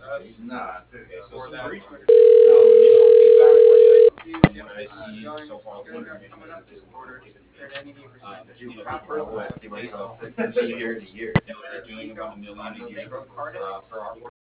Nah, Okay, so for some that. brief initial feedback for you from what I see so far with the information that you've given me. People I would see state myself that year to year. they're doing about $1 million a year for our